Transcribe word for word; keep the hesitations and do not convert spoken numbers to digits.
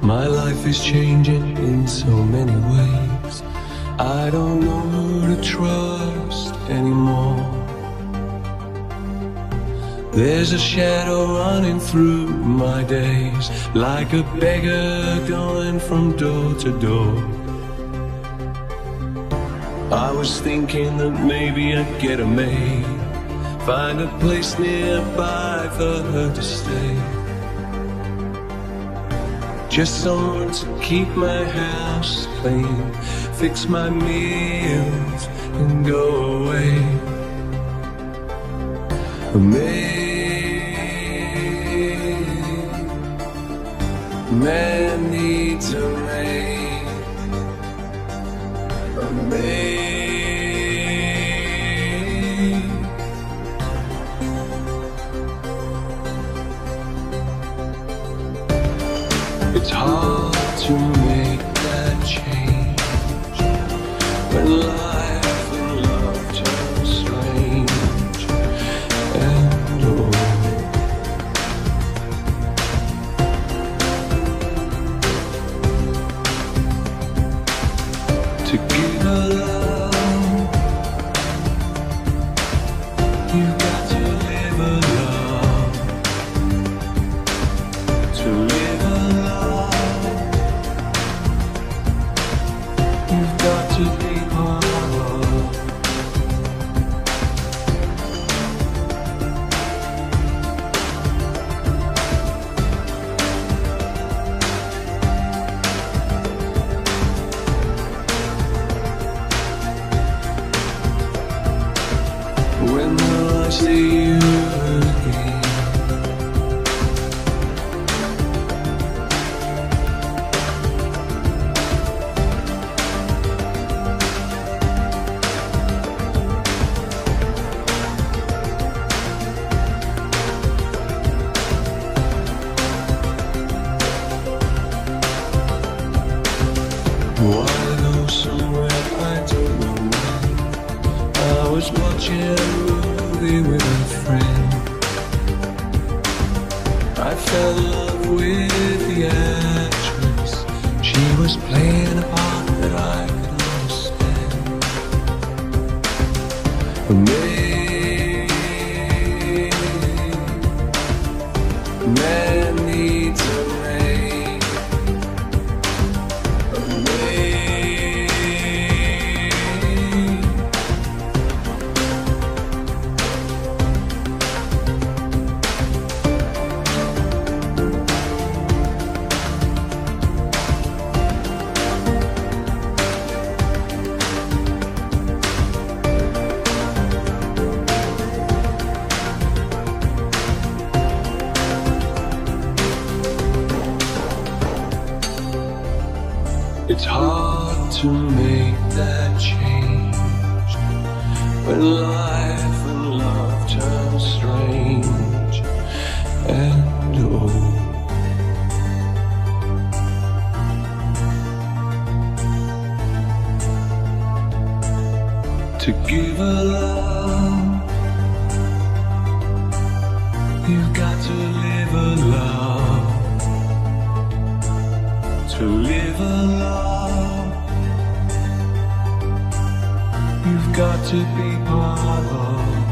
My life is changing in so many ways. I don't know who to trust anymore. There's a shadow running through my days, like a beggar going from door to door. I was thinking that maybe I'd get a maid, find a place nearby for her to stay. Just someone to keep my house clean, fix my meals and go away. A maid, man needs a maid. A maid. It's hard to make that change when life and love turn strange and old. To give a love, you've got to live a love. To live a love, you've got to be part of. When will I see you again? Why go somewhere I don't know when? I was watching a movie with a friend. I fell in love with the actress. She was playing a part that I could understand. A maid, man needs a maid. A maid. It's hard to make that change when life and love turn strange and old. To give a love, you've got to live a love. To live a love, you've got to be part of.